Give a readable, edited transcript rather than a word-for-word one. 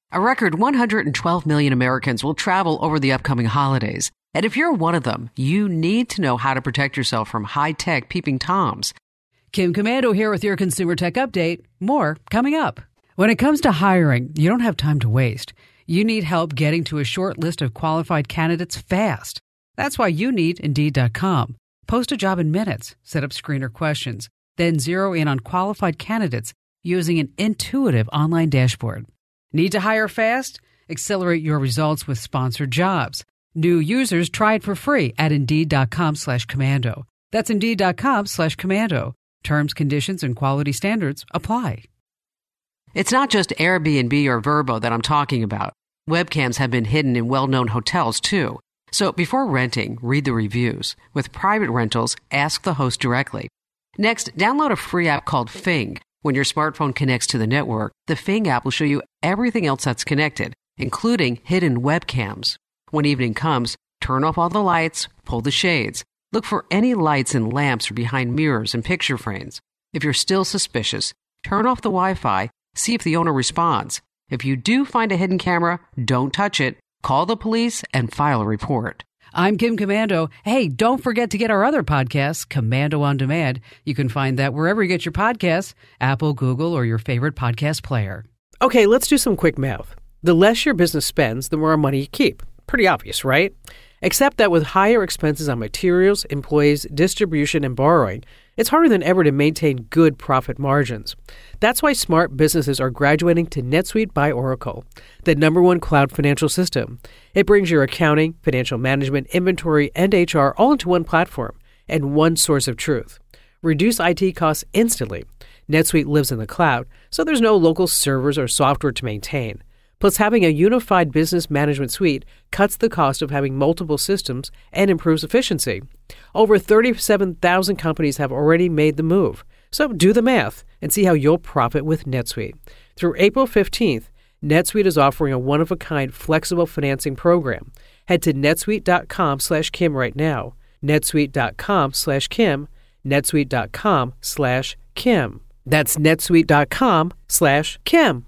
A record 112 million Americans will travel over the upcoming holidays. And if you're one of them, you need to know how to protect yourself from high-tech peeping Toms. Kim Komando here with your Consumer Tech Update. More coming up. When it comes to hiring, you don't have time to waste. You need help getting to a short list of qualified candidates fast. That's why you need Indeed.com. Post a job in minutes, set up screener questions, then zero in on qualified candidates using an intuitive online dashboard. Need to hire fast? Accelerate your results with sponsored jobs. New users try it for free at Indeed.com/commando. That's Indeed.com/commando. Terms, conditions, and quality standards apply. It's not just Airbnb or Vrbo that I'm talking about. Webcams have been hidden in well-known hotels, too. So before renting, read the reviews. With private rentals, ask the host directly. Next, download a free app called Fing. When your smartphone connects to the network, the Fing app will show you everything else that's connected, including hidden webcams. When evening comes, turn off all the lights, pull the shades. Look for any lights and lamps or behind mirrors and picture frames. If you're still suspicious, turn off the Wi-Fi, see if the owner responds. If you do find a hidden camera, don't touch it. Call the police and file a report. I'm Kim Komando. Hey, don't forget to get our other podcast, Komando on Demand. You can find that wherever you get your podcasts, Apple, Google, or your favorite podcast player. Okay, let's do some quick math. The less your business spends, the more money you keep. Pretty obvious, right? Except that with higher expenses on materials, employees, distribution, and borrowing, it's harder than ever to maintain good profit margins. That's why smart businesses are graduating to NetSuite by Oracle, the #1 cloud financial system. It brings your accounting, financial management, inventory, and HR all into one platform and one source of truth. Reduce IT costs instantly. NetSuite lives in the cloud, so there's no local servers or software to maintain. Plus, having a unified business management suite cuts the cost of having multiple systems and improves efficiency. Over 37,000 companies have already made the move. So do the math and see how you'll profit with NetSuite. Through April 15th, NetSuite is offering a one-of-a-kind flexible financing program. Head to netsuite.com/Kim right now. netsuite.com/Kim. netsuite.com/Kim. That's netsuite.com/Kim.